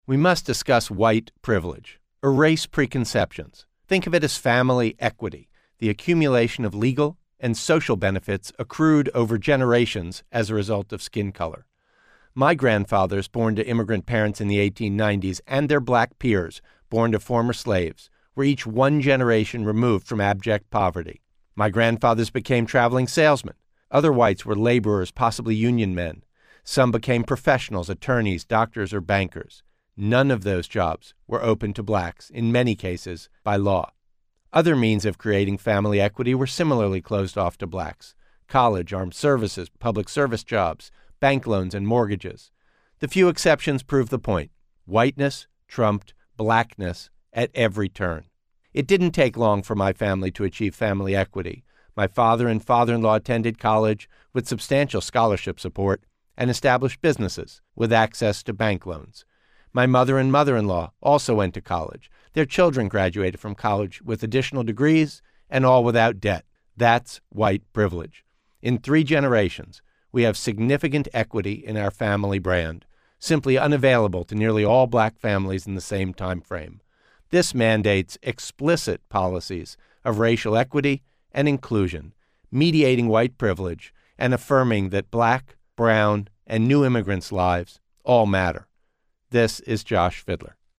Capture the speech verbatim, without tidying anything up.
We must discuss white privilege. Erase preconceptions. Think of it as family equity, the accumulation of legal and social benefits accrued over generations as a result of skin color. My grandfathers, born to immigrant parents in the eighteen nineties, and their black peers, born to former slaves, were each one generation removed from abject poverty. My grandfathers became traveling salesmen. Other whites were laborers, possibly union men. Some became professionals, attorneys, doctors, or bankers. None of those jobs were open to blacks, in many cases, by law. Other means of creating family equity were similarly closed off to blacks: college, armed services, public service jobs, bank loans, and mortgages. The few exceptions prove the point. Whiteness trumped blackness at every turn. It didn't take long for my family to achieve family equity. My father and father-in-law attended college with substantial scholarship support and established businesses with access to bank loans. My mother and mother-in-law also went to college. Their children graduated from college with additional degrees and all without debt. That's white privilege. In three generations, we have significant equity in our family brand, simply unavailable to nearly all black families in the same time frame. This mandates explicit policies of racial equity and inclusion, mediating white privilege and affirming that black, brown, and new immigrants' lives all matter. This is Josh Fidler.